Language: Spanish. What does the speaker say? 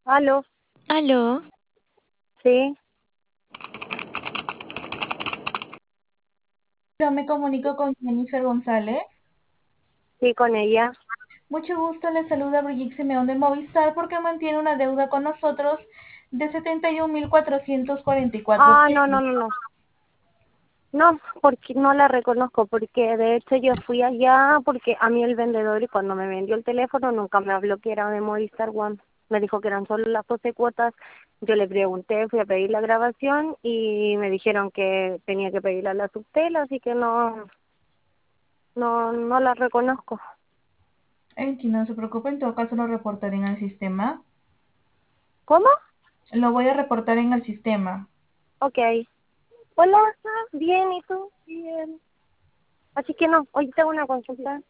Aló, Aló, sí, yo me comunico con Jennifer González. sí, con ella. Mucho gusto, le saluda Brigitte Simeón de Movistar porque mantiene una deuda con nosotros de 71.444 Ah, no, no, pesos. no, no. No, porque no la reconozco, porque de hecho yo fui allá porque a mí el vendedor y cuando me vendió el teléfono nunca me habló que era de Movistar One. Me dijo que eran solo las 12 cuotas. Yo le pregunté, fui a pedir la grabación y me dijeron que tenía que pedirla a la Subtel, así que no la reconozco. No se preocupe, en todo caso lo reportaré en el sistema. ¿Cómo? Lo voy a reportar en el sistema. Ok. Hola, bien, ¿y tú? Bien. Así que no, hoy tengo una consulta.